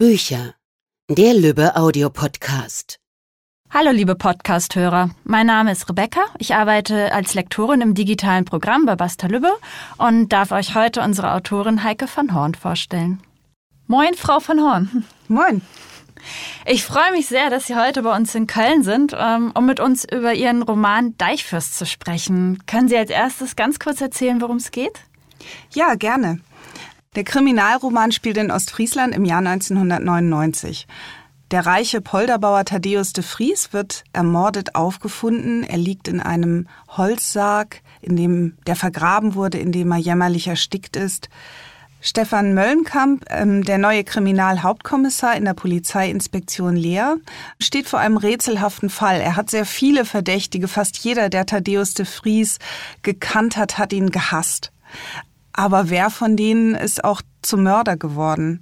Bücher. Der Lübbe Audio-Podcast. Hallo liebe Podcast-Hörer, mein Name ist Rebecca, ich arbeite als Lektorin im digitalen Programm bei Basta Lübbe und darf euch heute unsere Autorin Heike van Horn vorstellen. Moin, Frau van Horn. Moin. Ich freue mich sehr, dass Sie heute bei uns in Köln sind, um mit uns über Ihren Roman Deichfürst zu sprechen. Können Sie als erstes ganz kurz erzählen, worum es geht? Ja, gerne. Der Kriminalroman spielt in Ostfriesland im Jahr 1999. Der reiche Polderbauer Thaddeus de Vries wird ermordet aufgefunden. Er liegt in einem Holzsarg, der vergraben wurde, in dem er jämmerlich erstickt ist. Stefan Möllenkamp, der neue Kriminalhauptkommissar in der Polizeiinspektion Leer, steht vor einem rätselhaften Fall. Er hat sehr viele Verdächtige. Fast jeder, der Thaddeus de Vries gekannt hat, hat ihn gehasst. Aber wer von denen ist auch zum Mörder geworden?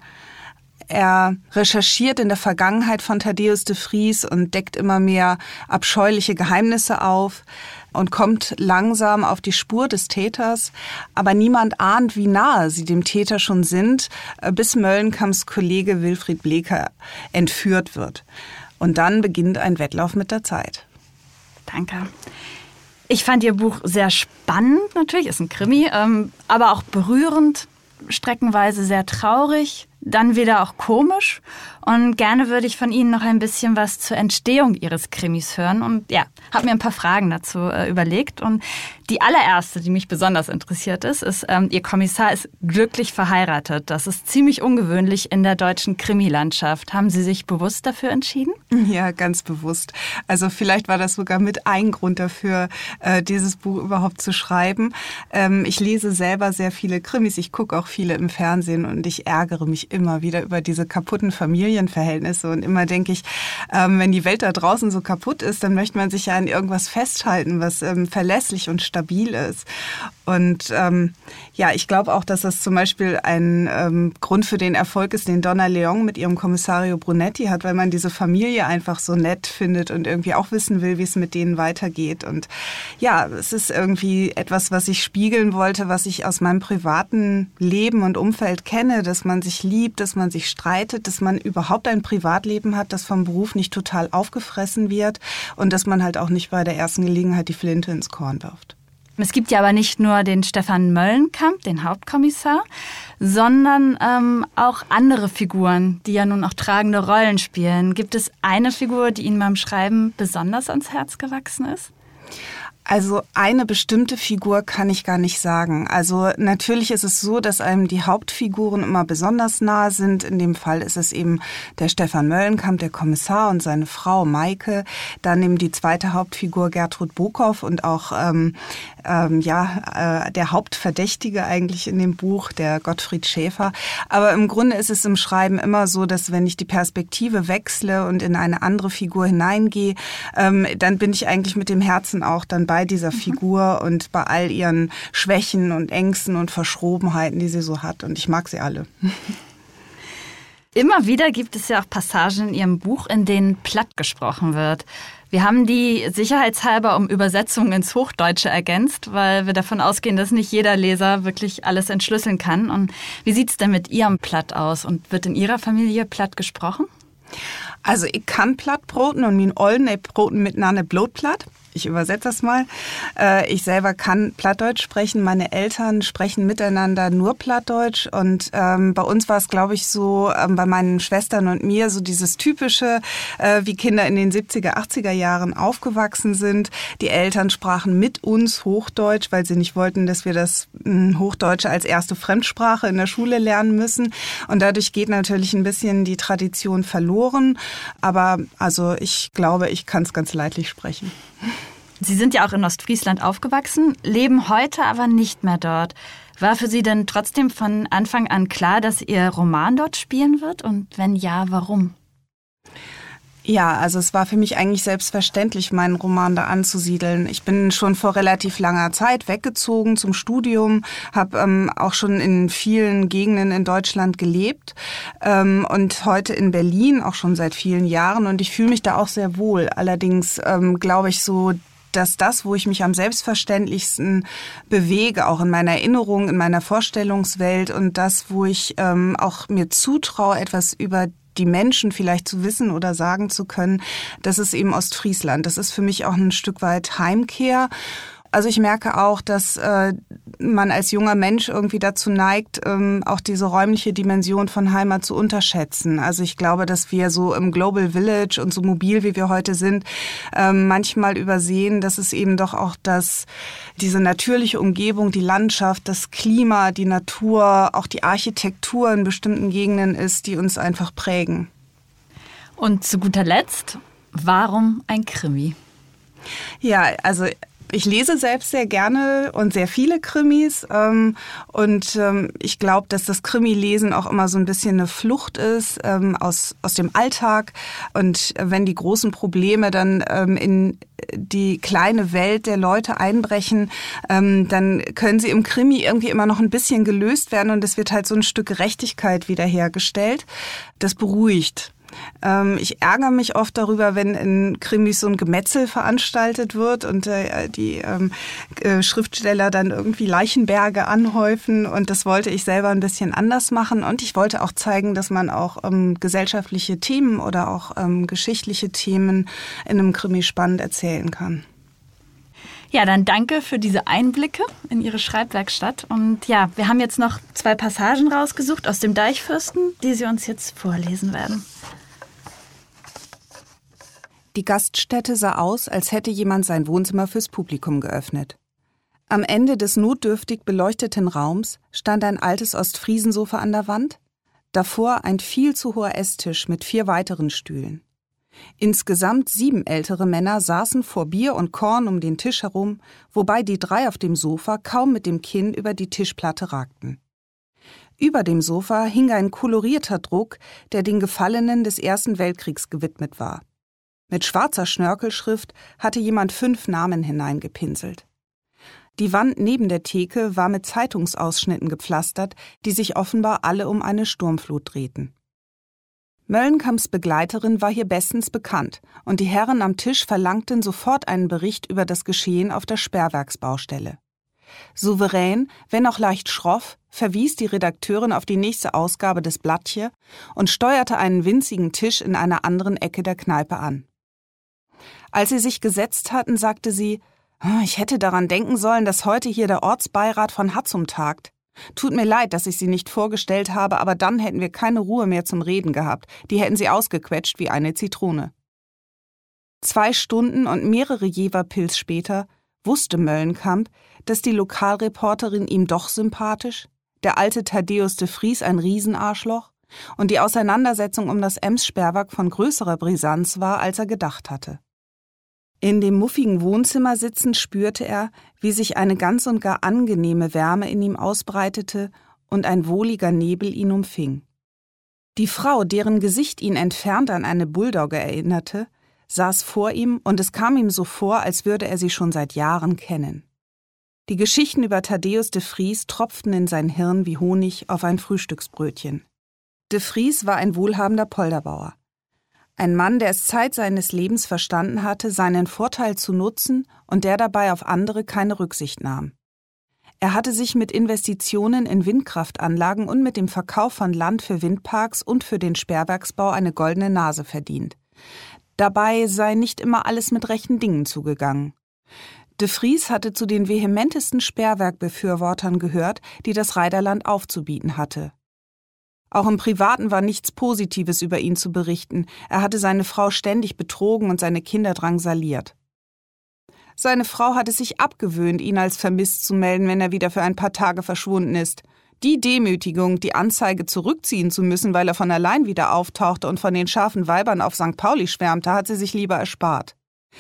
Er recherchiert in der Vergangenheit von Thaddeus de Vries und deckt immer mehr abscheuliche Geheimnisse auf und kommt langsam auf die Spur des Täters. Aber niemand ahnt, wie nahe sie dem Täter schon sind, bis Möllenkamps Kollege Wilfried Bleeker entführt wird. Und dann beginnt ein Wettlauf mit der Zeit. Danke. Ich fand Ihr Buch sehr spannend, natürlich, ist ein Krimi, aber auch berührend, streckenweise sehr traurig, dann wieder auch komisch. Und gerne würde ich von Ihnen noch ein bisschen was zur Entstehung Ihres Krimis hören. Und ja, habe mir ein paar Fragen dazu überlegt. Und die allererste, die mich besonders interessiert ist, Ihr Kommissar ist glücklich verheiratet. Das ist ziemlich ungewöhnlich in der deutschen Krimilandschaft. Haben Sie sich bewusst dafür entschieden? Ja, ganz bewusst. Also vielleicht war das sogar mit ein Grund dafür, dieses Buch überhaupt zu schreiben. Ich lese selber sehr viele Krimis. Ich gucke auch viele im Fernsehen und ich ärgere mich immer wieder über diese kaputten Familienverhältnisse. Und immer denke ich, wenn die Welt da draußen so kaputt ist, dann möchte man sich ja an irgendwas festhalten, was verlässlich und stabil ist. Und ich glaube auch, dass das zum Beispiel ein Grund für den Erfolg ist, den Donna Leong mit ihrem Kommissario Brunetti hat, weil man diese Familie einfach so nett findet und irgendwie auch wissen will, wie es mit denen weitergeht. Und ja, es ist irgendwie etwas, was ich spiegeln wollte, was ich aus meinem privaten Leben und Umfeld kenne, dass man sich liebt, dass man sich streitet, dass man überhaupt ein Privatleben hat, das vom Beruf nicht total aufgefressen wird und dass man halt auch nicht bei der ersten Gelegenheit die Flinte ins Korn wirft. Es gibt ja aber nicht nur den Stefan Möllenkamp, den Hauptkommissar, sondern auch andere Figuren, die ja nun auch tragende Rollen spielen. Gibt es eine Figur, die Ihnen beim Schreiben besonders ans Herz gewachsen ist? Also eine bestimmte Figur kann ich gar nicht sagen. Also natürlich ist es so, dass einem die Hauptfiguren immer besonders nahe sind. In dem Fall ist es eben der Stefan Möllenkamp, der Kommissar und seine Frau Maike. Dann eben die zweite Hauptfigur Gertrud Bokow und auch der Hauptverdächtige eigentlich in dem Buch, der Gottfried Schäfer. Aber im Grunde ist es im Schreiben immer so, dass wenn ich die Perspektive wechsle und in eine andere Figur hineingehe, dann bin ich eigentlich mit dem Herzen auch dann bei dieser Figur und bei all ihren Schwächen und Ängsten und Verschrobenheiten, die sie so hat. Und ich mag sie alle. Immer wieder gibt es ja auch Passagen in Ihrem Buch, in denen platt gesprochen wird. Wir haben die sicherheitshalber um Übersetzungen ins Hochdeutsche ergänzt, weil wir davon ausgehen, dass nicht jeder Leser wirklich alles entschlüsseln kann. Und wie sieht es denn mit Ihrem Platt aus? Und wird in Ihrer Familie platt gesprochen? Also ich kann Plattbroten und min Ollen Broten miteinander Blutplatt. Ich übersetze das mal. Ich selber kann Plattdeutsch sprechen. Meine Eltern sprechen miteinander nur Plattdeutsch. Und bei uns war es, glaube ich, so, bei meinen Schwestern und mir, so dieses Typische, wie Kinder in den 70er, 80er Jahren aufgewachsen sind. Die Eltern sprachen mit uns Hochdeutsch, weil sie nicht wollten, dass wir das Hochdeutsche als erste Fremdsprache in der Schule lernen müssen. Und dadurch geht natürlich ein bisschen die Tradition verloren. Aber also ich glaube, ich kann es ganz leidlich sprechen. Sie sind ja auch in Ostfriesland aufgewachsen, leben heute aber nicht mehr dort. War für Sie denn trotzdem von Anfang an klar, dass Ihr Roman dort spielen wird? Und wenn ja, warum? Ja, also es war für mich eigentlich selbstverständlich, meinen Roman da anzusiedeln. Ich bin schon vor relativ langer Zeit weggezogen zum Studium, habe auch schon in vielen Gegenden in Deutschland gelebt und heute in Berlin auch schon seit vielen Jahren. Und ich fühle mich da auch sehr wohl. Allerdings glaube ich so, dass das, wo ich mich am selbstverständlichsten bewege, auch in meiner Erinnerung, in meiner Vorstellungswelt und das, wo ich auch mir zutraue, etwas über die Menschen vielleicht zu wissen oder sagen zu können, das ist eben Ostfriesland. Das ist für mich auch ein Stück weit Heimkehr. Also ich merke auch, dass man als junger Mensch irgendwie dazu neigt, auch diese räumliche Dimension von Heimat zu unterschätzen. Also ich glaube, dass wir so im Global Village und so mobil, wie wir heute sind, manchmal übersehen, dass es eben doch auch diese natürliche Umgebung, die Landschaft, das Klima, die Natur, auch die Architektur in bestimmten Gegenden ist, die uns einfach prägen. Und zu guter Letzt, warum ein Krimi? Ja, also ich lese selbst sehr gerne und sehr viele Krimis ich glaube, dass das Krimi-Lesen auch immer so ein bisschen eine Flucht ist aus dem Alltag. Und wenn die großen Probleme dann in die kleine Welt der Leute einbrechen, dann können sie im Krimi irgendwie immer noch ein bisschen gelöst werden und es wird halt so ein Stück Gerechtigkeit wiederhergestellt. Das beruhigt. Ich ärgere mich oft darüber, wenn in Krimis so ein Gemetzel veranstaltet wird und die Schriftsteller dann irgendwie Leichenberge anhäufen. Und das wollte ich selber ein bisschen anders machen. Und ich wollte auch zeigen, dass man auch gesellschaftliche Themen oder auch geschichtliche Themen in einem Krimi spannend erzählen kann. Ja, dann danke für diese Einblicke in Ihre Schreibwerkstatt. Und ja, wir haben jetzt noch 2 Passagen rausgesucht aus dem Deichfürsten, die Sie uns jetzt vorlesen werden. Die Gaststätte sah aus, als hätte jemand sein Wohnzimmer fürs Publikum geöffnet. Am Ende des notdürftig beleuchteten Raums stand ein altes Ostfriesensofa an der Wand, davor ein viel zu hoher Esstisch mit 4 weiteren Stühlen. Insgesamt 7 ältere Männer saßen vor Bier und Korn um den Tisch herum, wobei die 3 auf dem Sofa kaum mit dem Kinn über die Tischplatte ragten. Über dem Sofa hing ein kolorierter Druck, der den Gefallenen des Ersten Weltkriegs gewidmet war. Mit schwarzer Schnörkelschrift hatte jemand 5 Namen hineingepinselt. Die Wand neben der Theke war mit Zeitungsausschnitten gepflastert, die sich offenbar alle um eine Sturmflut drehten. Möllenkamps Begleiterin war hier bestens bekannt und die Herren am Tisch verlangten sofort einen Bericht über das Geschehen auf der Sperrwerksbaustelle. Souverän, wenn auch leicht schroff, verwies die Redakteurin auf die nächste Ausgabe des Blattje und steuerte einen winzigen Tisch in einer anderen Ecke der Kneipe an. Als sie sich gesetzt hatten, sagte sie, ich hätte daran denken sollen, dass heute hier der Ortsbeirat von Hatzum tagt. Tut mir leid, dass ich Sie nicht vorgestellt habe, aber dann hätten wir keine Ruhe mehr zum Reden gehabt. Die hätten Sie ausgequetscht wie eine Zitrone. 2 Stunden und mehrere Jeverpils später wusste Möllenkamp, dass die Lokalreporterin ihm doch sympathisch, der alte Thaddäus de Vries ein Riesenarschloch und die Auseinandersetzung um das Ems-Sperrwerk von größerer Brisanz war, als er gedacht hatte. In dem muffigen Wohnzimmer sitzend spürte er, wie sich eine ganz und gar angenehme Wärme in ihm ausbreitete und ein wohliger Nebel ihn umfing. Die Frau, deren Gesicht ihn entfernt an eine Bulldogge erinnerte, saß vor ihm und es kam ihm so vor, als würde er sie schon seit Jahren kennen. Die Geschichten über Thaddäus de Vries tropften in sein Hirn wie Honig auf ein Frühstücksbrötchen. De Vries war ein wohlhabender Polderbauer. Ein Mann, der es Zeit seines Lebens verstanden hatte, seinen Vorteil zu nutzen und der dabei auf andere keine Rücksicht nahm. Er hatte sich mit Investitionen in Windkraftanlagen und mit dem Verkauf von Land für Windparks und für den Sperrwerksbau eine goldene Nase verdient. Dabei sei nicht immer alles mit rechten Dingen zugegangen. De Vries hatte zu den vehementesten Sperrwerkbefürwortern gehört, die das Reiderland aufzubieten hatte. Auch im Privaten war nichts Positives über ihn zu berichten. Er hatte seine Frau ständig betrogen und seine Kinder drangsaliert. Seine Frau hatte sich abgewöhnt, ihn als vermisst zu melden, wenn er wieder für ein paar Tage verschwunden ist. Die Demütigung, die Anzeige zurückziehen zu müssen, weil er von allein wieder auftauchte und von den scharfen Weibern auf St. Pauli schwärmte, hat sie sich lieber erspart.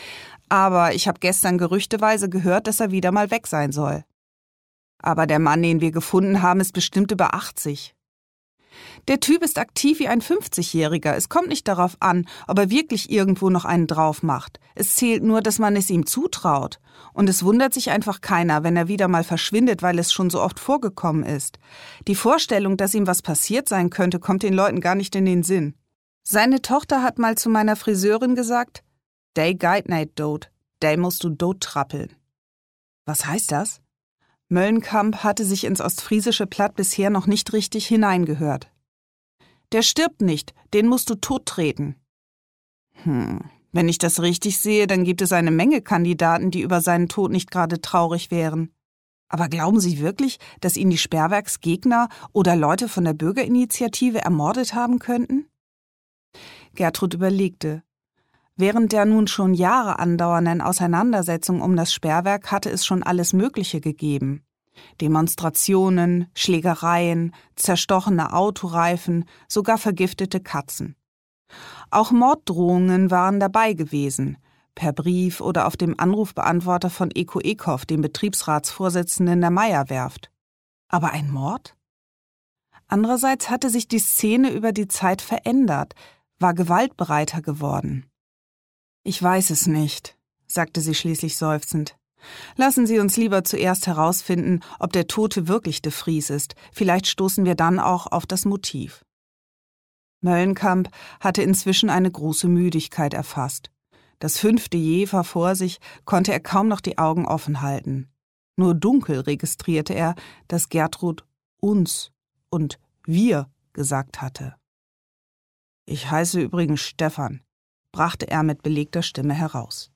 Aber ich habe gestern gerüchteweise gehört, dass er wieder mal weg sein soll. Aber der Mann, den wir gefunden haben, ist bestimmt über 80. Der Typ ist aktiv wie ein 50-Jähriger. Es kommt nicht darauf an, ob er wirklich irgendwo noch einen drauf macht. Es zählt nur, dass man es ihm zutraut. Und es wundert sich einfach keiner, wenn er wieder mal verschwindet, weil es schon so oft vorgekommen ist. Die Vorstellung, dass ihm was passiert sein könnte, kommt den Leuten gar nicht in den Sinn. Seine Tochter hat mal zu meiner Friseurin gesagt, »Dei geit neit dot, dei musst du dot trappeln.« Was heißt das? Möllenkamp hatte sich ins Ostfriesische Platt bisher noch nicht richtig hineingehört. Der stirbt nicht, den musst du tottreten. Wenn ich das richtig sehe, dann gibt es eine Menge Kandidaten, die über seinen Tod nicht gerade traurig wären. Aber glauben Sie wirklich, dass ihn die Sperrwerksgegner oder Leute von der Bürgerinitiative ermordet haben könnten? Gertrud überlegte. Während der nun schon Jahre andauernden Auseinandersetzung um das Sperrwerk hatte es schon alles Mögliche gegeben. Demonstrationen, Schlägereien, zerstochene Autoreifen, sogar vergiftete Katzen. Auch Morddrohungen waren dabei gewesen, per Brief oder auf dem Anrufbeantworter von Eko Ekhoff, dem Betriebsratsvorsitzenden der Meyer-Werft. Aber ein Mord? Andererseits hatte sich die Szene über die Zeit verändert, war gewaltbereiter geworden. »Ich weiß es nicht«, sagte sie schließlich seufzend. »Lassen Sie uns lieber zuerst herausfinden, ob der Tote wirklich de Vries ist. Vielleicht stoßen wir dann auch auf das Motiv.« Möllenkamp hatte inzwischen eine große Müdigkeit erfasst. Das 5. Jever vor sich konnte er kaum noch die Augen offen halten. Nur dunkel registrierte er, dass Gertrud uns und wir gesagt hatte. »Ich heiße übrigens Stefan«, brachte er mit belegter Stimme heraus.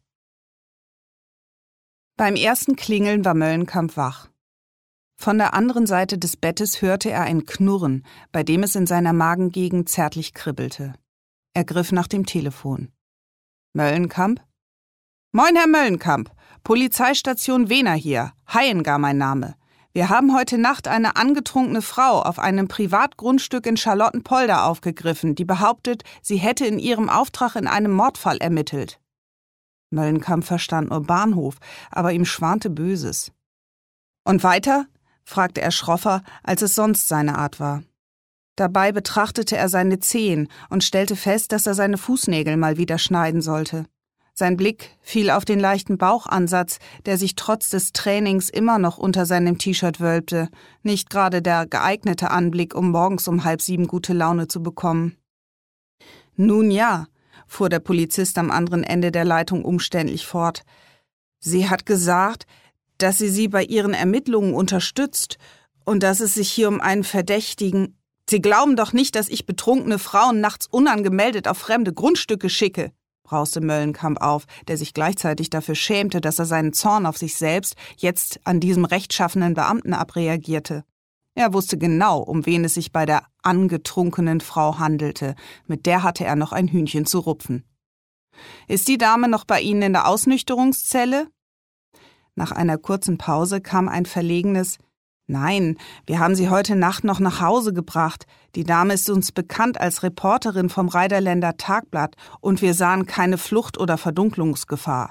Beim ersten Klingeln war Möllenkamp wach. Von der anderen Seite des Bettes hörte er ein Knurren, bei dem es in seiner Magengegend zärtlich kribbelte. Er griff nach dem Telefon. »Möllenkamp?« »Moin, Herr Möllenkamp. Polizeistation Wehner hier. Heiengar mein Name. Wir haben heute Nacht eine angetrunkene Frau auf einem Privatgrundstück in Charlottenpolder aufgegriffen, die behauptet, sie hätte in ihrem Auftrag in einem Mordfall ermittelt.« Möllenkamp verstand nur Bahnhof, aber ihm schwante Böses. »Und weiter?« fragte er schroffer, als es sonst seine Art war. Dabei betrachtete er seine Zehen und stellte fest, dass er seine Fußnägel mal wieder schneiden sollte. Sein Blick fiel auf den leichten Bauchansatz, der sich trotz des Trainings immer noch unter seinem T-Shirt wölbte, nicht gerade der geeignete Anblick, um morgens um 6:30 gute Laune zu bekommen. »Nun ja«, fuhr der Polizist am anderen Ende der Leitung umständlich fort, »sie hat gesagt, dass sie bei ihren Ermittlungen unterstützt und dass es sich hier um einen Verdächtigen... Sie glauben doch nicht, dass ich betrunkene Frauen nachts unangemeldet auf fremde Grundstücke schicke«, brauste Möllenkamp auf, der sich gleichzeitig dafür schämte, dass er seinen Zorn auf sich selbst jetzt an diesem rechtschaffenen Beamten abreagierte. Er wusste genau, um wen es sich bei der angetrunkenen Frau handelte. Mit der hatte er noch ein Hühnchen zu rupfen. »Ist die Dame noch bei Ihnen in der Ausnüchterungszelle?« Nach einer kurzen Pause kam ein verlegenes »Nein, wir haben sie heute Nacht noch nach Hause gebracht. Die Dame ist uns bekannt als Reporterin vom Rheiderländer Tagblatt und wir sahen keine Flucht- oder Verdunklungsgefahr.«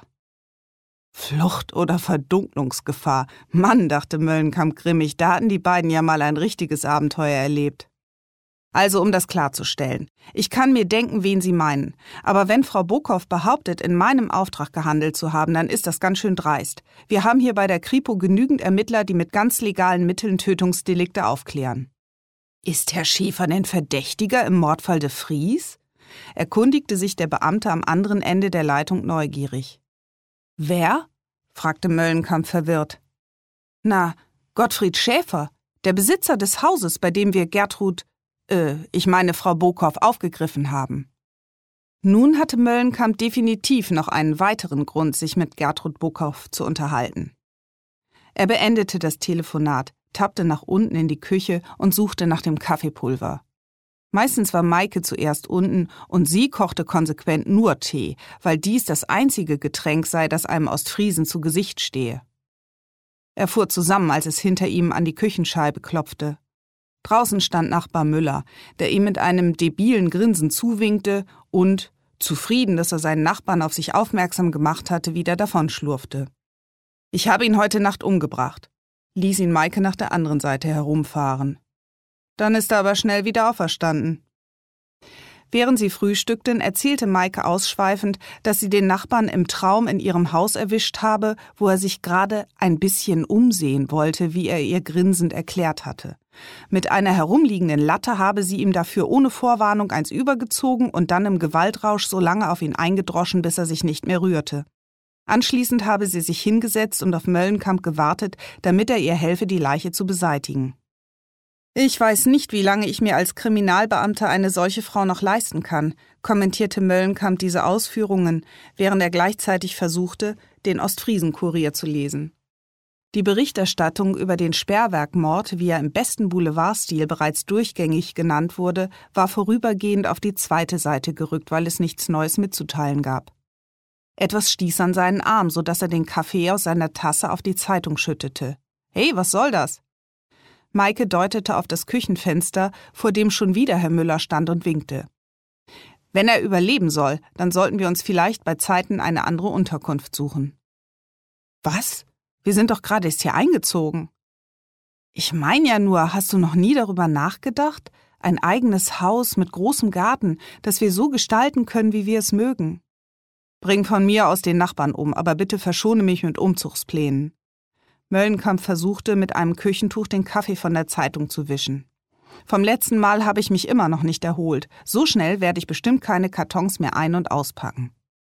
»Flucht- oder Verdunklungsgefahr? Mann«, dachte Möllenkamp grimmig, da hatten die beiden ja mal ein richtiges Abenteuer erlebt. »Also, um das klarzustellen. Ich kann mir denken, wen Sie meinen. Aber wenn Frau Bokow behauptet, in meinem Auftrag gehandelt zu haben, dann ist das ganz schön dreist. Wir haben hier bei der Kripo genügend Ermittler, die mit ganz legalen Mitteln Tötungsdelikte aufklären.« »Ist Herr Schäfer denn Verdächtiger im Mordfall de Vries?« erkundigte sich der Beamte am anderen Ende der Leitung neugierig. »Wer?« fragte Möllenkamp verwirrt. »Na, Gottfried Schäfer, der Besitzer des Hauses, bei dem wir Frau Bokow aufgegriffen haben.« Nun hatte Möllenkamp definitiv noch einen weiteren Grund, sich mit Gertrud Bokow zu unterhalten. Er beendete das Telefonat, tappte nach unten in die Küche und suchte nach dem Kaffeepulver. Meistens war Maike zuerst unten und sie kochte konsequent nur Tee, weil dies das einzige Getränk sei, das einem Ostfriesen zu Gesicht stehe. Er fuhr zusammen, als es hinter ihm an die Küchenscheibe klopfte. Draußen stand Nachbar Müller, der ihm mit einem debilen Grinsen zuwinkte und, zufrieden, dass er seinen Nachbarn auf sich aufmerksam gemacht hatte, wieder davonschlurfte. »Ich habe ihn heute Nacht umgebracht«, ließ ihn Maike nach der anderen Seite herumfahren. Dann ist er aber schnell wieder auferstanden. Während sie frühstückten, erzählte Maike ausschweifend, dass sie den Nachbarn im Traum in ihrem Haus erwischt habe, wo er sich gerade ein bisschen umsehen wollte, wie er ihr grinsend erklärt hatte. Mit einer herumliegenden Latte habe sie ihm dafür ohne Vorwarnung eins übergezogen und dann im Gewaltrausch so lange auf ihn eingedroschen, bis er sich nicht mehr rührte. Anschließend habe sie sich hingesetzt und auf Möllenkamp gewartet, damit er ihr helfe, die Leiche zu beseitigen. Ich weiß nicht, wie lange ich mir als Kriminalbeamter eine solche Frau noch leisten kann, kommentierte Möllenkamp diese Ausführungen, während er gleichzeitig versuchte, den Ostfriesen-Kurier zu lesen. Die Berichterstattung über den Sperrwerkmord, wie er im besten Boulevardstil bereits durchgängig genannt wurde, war vorübergehend auf die zweite Seite gerückt, weil es nichts Neues mitzuteilen gab. Etwas stieß an seinen Arm, sodass er den Kaffee aus seiner Tasse auf die Zeitung schüttete. »Hey, was soll das?« Maike deutete auf das Küchenfenster, vor dem schon wieder Herr Müller stand und winkte. »Wenn er überleben soll, dann sollten wir uns vielleicht bei Zeiten eine andere Unterkunft suchen.« »Was? Wir sind doch gerade erst hier eingezogen.« »Ich meine ja nur, hast du noch nie darüber nachgedacht? Ein eigenes Haus mit großem Garten, das wir so gestalten können, wie wir es mögen. Bring von mir aus den Nachbarn um, aber bitte verschone mich mit Umzugsplänen.« Möllenkamp versuchte, mit einem Küchentuch den Kaffee von der Zeitung zu wischen. »Vom letzten Mal habe ich mich immer noch nicht erholt. So schnell werde ich bestimmt keine Kartons mehr ein- und auspacken.«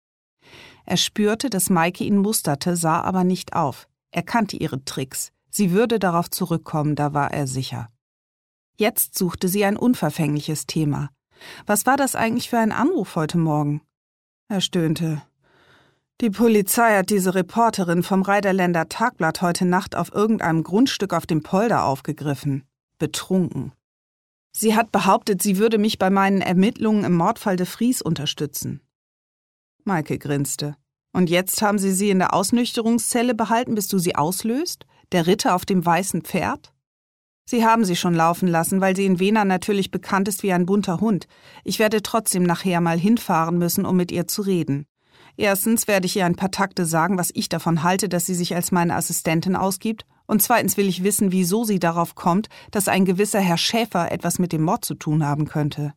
Er spürte, dass Maike ihn musterte, sah aber nicht auf. Er kannte ihre Tricks. Sie würde darauf zurückkommen, da war er sicher. Jetzt suchte sie ein unverfängliches Thema. Was war das eigentlich für ein Anruf heute Morgen? Er stöhnte. Die Polizei hat diese Reporterin vom Rheiderländer Tagblatt heute Nacht auf irgendeinem Grundstück auf dem Polder aufgegriffen. Betrunken. Sie hat behauptet, sie würde mich bei meinen Ermittlungen im Mordfall de Vries unterstützen. Maike grinste. Und jetzt haben sie in der Ausnüchterungszelle behalten, bis du sie auslöst? Der Ritter auf dem weißen Pferd? Sie haben sie schon laufen lassen, weil sie in Wena natürlich bekannt ist wie ein bunter Hund. Ich werde trotzdem nachher mal hinfahren müssen, um mit ihr zu reden. Erstens werde ich ihr ein paar Takte sagen, was ich davon halte, dass sie sich als meine Assistentin ausgibt. Und zweitens will ich wissen, wieso sie darauf kommt, dass ein gewisser Herr Schäfer etwas mit dem Mord zu tun haben könnte.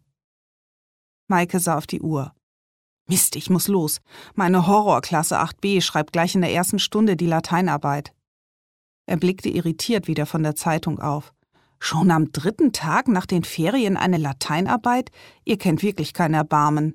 Maike sah auf die Uhr. Mist, ich muss los. Meine Horrorklasse 8b schreibt gleich in der ersten Stunde die Lateinarbeit. Er blickte irritiert wieder von der Zeitung auf. Schon am 3. Tag nach den Ferien eine Lateinarbeit? Ihr kennt wirklich kein Erbarmen.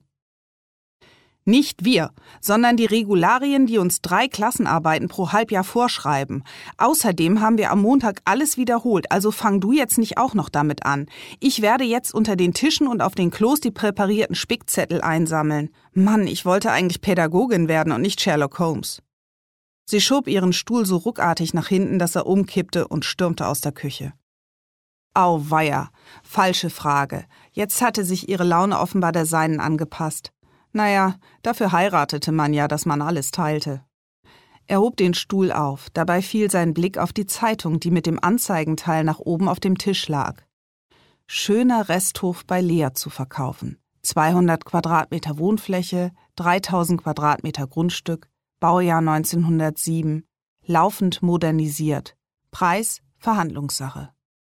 Nicht wir, sondern die Regularien, die uns 3 Klassenarbeiten pro Halbjahr vorschreiben. Außerdem haben wir am Montag alles wiederholt, also fang du jetzt nicht auch noch damit an. Ich werde jetzt unter den Tischen und auf den Klos die präparierten Spickzettel einsammeln. Mann, ich wollte eigentlich Pädagogin werden und nicht Sherlock Holmes. Sie schob ihren Stuhl so ruckartig nach hinten, dass er umkippte und stürmte aus der Küche. Auweia, falsche Frage. Jetzt hatte sich ihre Laune offenbar der seinen angepasst. Naja, dafür heiratete man ja, dass man alles teilte. Er hob den Stuhl auf, dabei fiel sein Blick auf die Zeitung, die mit dem Anzeigenteil nach oben auf dem Tisch lag. Schöner Resthof bei Lea zu verkaufen. 200 Quadratmeter Wohnfläche, 3000 Quadratmeter Grundstück, Baujahr 1907, laufend modernisiert. Preis, Verhandlungssache.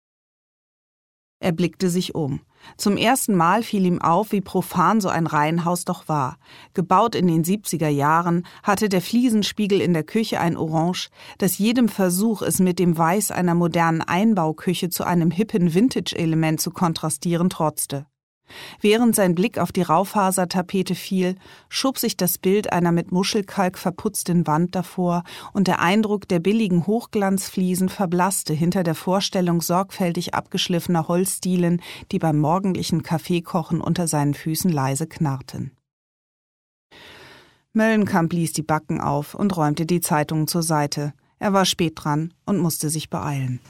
Er blickte sich um. Zum ersten Mal fiel ihm auf, wie profan so ein Reihenhaus doch war. Gebaut in den 70er Jahren, hatte der Fliesenspiegel in der Küche ein Orange, das jedem Versuch, es mit dem Weiß einer modernen Einbauküche zu einem hippen Vintage-Element zu kontrastieren, trotzte. Während sein Blick auf die Raufasertapete fiel, schob sich das Bild einer mit Muschelkalk verputzten Wand davor und der Eindruck der billigen Hochglanzfliesen verblasste hinter der Vorstellung sorgfältig abgeschliffener Holzdielen, die beim morgendlichen Kaffeekochen unter seinen Füßen leise knarrten. Möllenkamp blies die Backen auf und räumte die Zeitungen zur Seite. Er war spät dran und musste sich beeilen.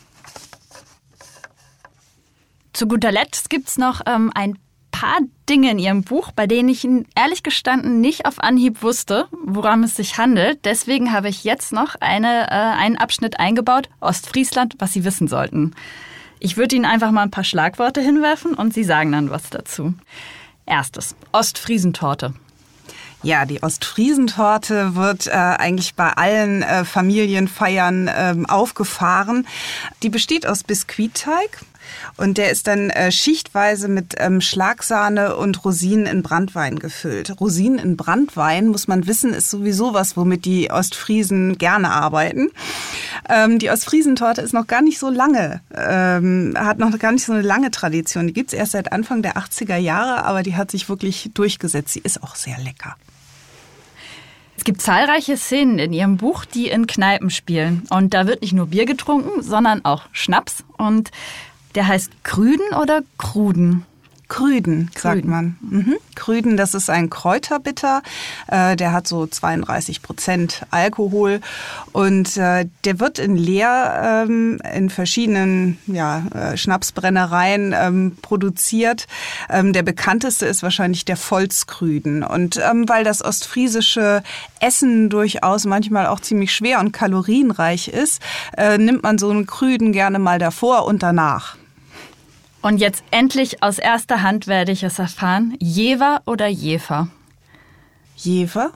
Zu guter Letzt gibt's noch ein paar Dinge in Ihrem Buch, bei denen ich ehrlich gestanden nicht auf Anhieb wusste, woran es sich handelt. Deswegen habe ich jetzt noch einen Abschnitt eingebaut, Ostfriesland, was Sie wissen sollten. Ich würde Ihnen einfach mal ein paar Schlagworte hinwerfen und Sie sagen dann was dazu. Erstes, Ostfriesentorte. Ja, die Ostfriesentorte wird eigentlich bei allen Familienfeiern aufgefahren. Die besteht aus Biskuitteig. Und der ist dann schichtweise mit Schlagsahne und Rosinen in Branntwein gefüllt. Rosinen in Branntwein, muss man wissen, ist sowieso was, womit die Ostfriesen gerne arbeiten. Die Ostfriesentorte ist noch gar nicht so lange, hat noch gar nicht so eine lange Tradition. Die gibt's erst seit Anfang der 80er Jahre, aber die hat sich wirklich durchgesetzt. Sie ist auch sehr lecker. Es gibt zahlreiche Szenen in Ihrem Buch, die in Kneipen spielen. Und da wird nicht nur Bier getrunken, sondern auch Schnaps. Und Der heißt Krüden oder Kruden? Krüden, sagt man. Krüden, das ist ein Kräuterbitter. Der hat so 32% Alkohol und der wird in Leer in verschiedenen Schnapsbrennereien produziert. Der bekannteste ist wahrscheinlich der Volkskrüden. Und weil das ostfriesische Essen durchaus manchmal auch ziemlich schwer und kalorienreich ist, nimmt man so einen Krüden gerne mal davor und danach. Und jetzt endlich aus erster Hand werde ich es erfahren. Jever oder Jefer? Jever?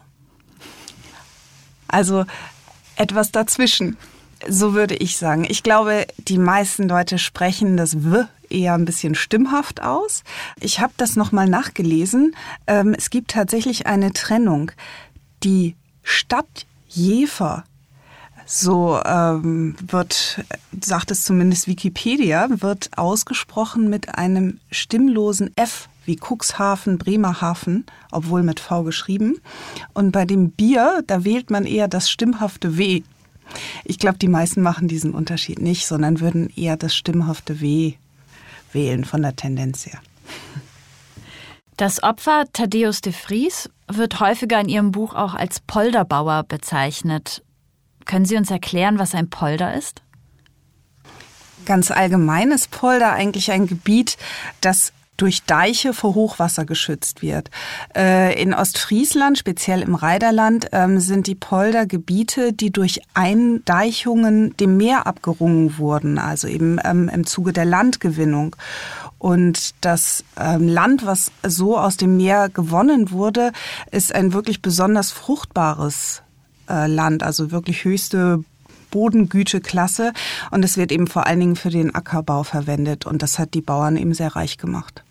Also etwas dazwischen, so würde ich sagen. Ich glaube, die meisten Leute sprechen das W eher ein bisschen stimmhaft aus. Ich habe das nochmal nachgelesen. Es gibt tatsächlich eine Trennung. Die Stadt Jever, so sagt es zumindest Wikipedia, wird ausgesprochen mit einem stimmlosen F wie Cuxhaven, Bremerhaven, obwohl mit V geschrieben. Und bei dem Bier, da wählt man eher das stimmhafte W. Ich glaube, die meisten machen diesen Unterschied nicht, sondern würden eher das stimmhafte W wählen von der Tendenz her. Das Opfer Thaddäus de Vries wird häufiger in Ihrem Buch auch als Polderbauer bezeichnet. Können Sie uns erklären, was ein Polder ist? Ganz allgemein ist Polder eigentlich ein Gebiet, das durch Deiche vor Hochwasser geschützt wird. In Ostfriesland, speziell im Reiderland, sind die Polder Gebiete, die durch Eindeichungen dem Meer abgerungen wurden, also eben im Zuge der Landgewinnung. Und das Land, was so aus dem Meer gewonnen wurde, ist ein wirklich besonders fruchtbares Land, also wirklich höchste Bodengüteklasse. Und es wird eben vor allen Dingen für den Ackerbau verwendet. Und das hat die Bauern eben sehr reich gemacht.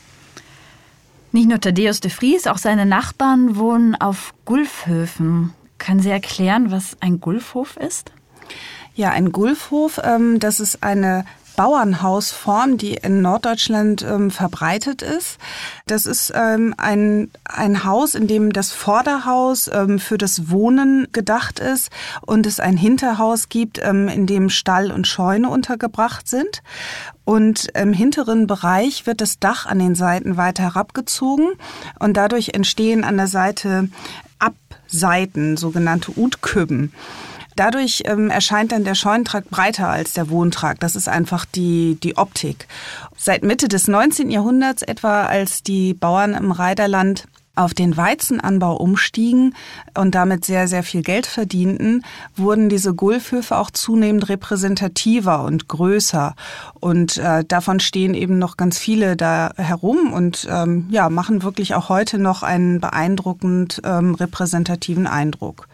Nicht nur Thaddäus de Vries, auch seine Nachbarn wohnen auf Gulfhöfen. Können Sie erklären, was ein Gulfhof ist? Ja, ein Gulfhof, das ist eine Bauernhausform, die in Norddeutschland verbreitet ist. Das ist ein Haus, in dem das Vorderhaus für das Wohnen gedacht ist und es ein Hinterhaus gibt, in dem Stall und Scheune untergebracht sind. Und im hinteren Bereich wird das Dach an den Seiten weiter herabgezogen und dadurch entstehen an der Seite Abseiten, sogenannte Utkübben. Dadurch erscheint dann der Scheunentrakt breiter als der Wohntrakt. Das ist einfach die Optik. Seit Mitte des 19. Jahrhunderts etwa, als die Bauern im Reiderland auf den Weizenanbau umstiegen und damit sehr, sehr viel Geld verdienten, wurden diese Gulfhöfe auch zunehmend repräsentativer und größer. Und davon stehen eben noch ganz viele da herum und machen wirklich auch heute noch einen beeindruckend repräsentativen Eindruck.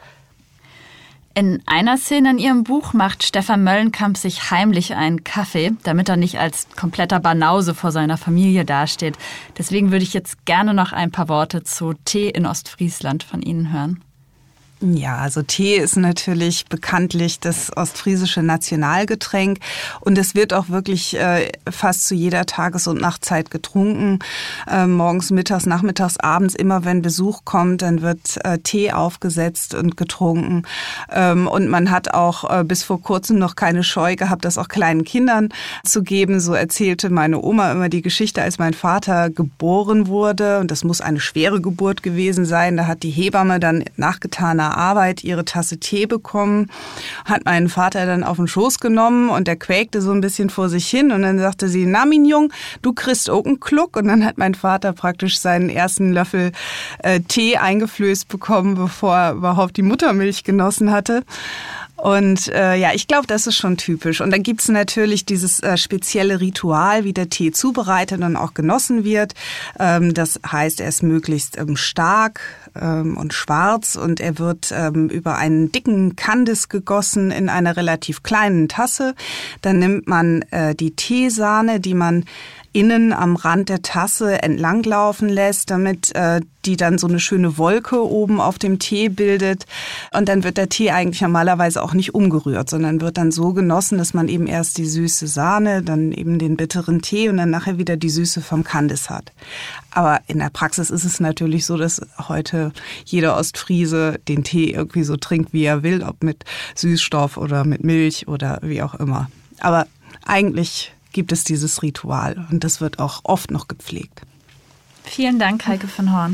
In einer Szene in Ihrem Buch macht Stefan Möllenkamp sich heimlich einen Kaffee, damit er nicht als kompletter Banause vor seiner Familie dasteht. Deswegen würde ich jetzt gerne noch ein paar Worte zu Tee in Ostfriesland von Ihnen hören. Ja, also Tee ist natürlich bekanntlich das ostfriesische Nationalgetränk und es wird auch wirklich fast zu jeder Tages- und Nachtzeit getrunken. Morgens, mittags, nachmittags, abends, immer wenn Besuch kommt, dann wird Tee aufgesetzt und getrunken. Und man hat auch bis vor kurzem noch keine Scheu gehabt, das auch kleinen Kindern zu geben. So erzählte meine Oma immer die Geschichte, als mein Vater geboren wurde. Und das muss eine schwere Geburt gewesen sein. Da hat die Hebamme dann nachgetaner Arbeit ihre Tasse Tee bekommen, hat meinen Vater dann auf den Schoß genommen und der quäkte so ein bisschen vor sich hin und dann sagte sie, na mein Jung, du kriegst auch einen Kluck und dann hat mein Vater praktisch seinen ersten Löffel Tee eingeflößt bekommen, bevor er überhaupt die Muttermilch genossen hatte. Und ich glaube, das ist schon typisch. Und dann gibt's natürlich dieses spezielle Ritual, wie der Tee zubereitet und auch genossen wird. Das heißt, er ist möglichst stark und schwarz und er wird über einen dicken Kandis gegossen in einer relativ kleinen Tasse. Dann nimmt man die Teesahne, die man innen am Rand der Tasse entlanglaufen lässt, damit die dann so eine schöne Wolke oben auf dem Tee bildet. Und dann wird der Tee eigentlich normalerweise auch nicht umgerührt, sondern wird dann so genossen, dass man eben erst die süße Sahne, dann eben den bitteren Tee und dann nachher wieder die Süße vom Kandis hat. Aber in der Praxis ist es natürlich so, dass heute jeder Ostfriese den Tee irgendwie so trinkt, wie er will, ob mit Süßstoff oder mit Milch oder wie auch immer. Aber eigentlich gibt es dieses Ritual und das wird auch oft noch gepflegt. Vielen Dank, Heike von Horn.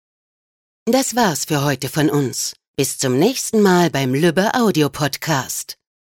Das war's für heute von uns. Bis zum nächsten Mal beim Lübbe Audio Podcast.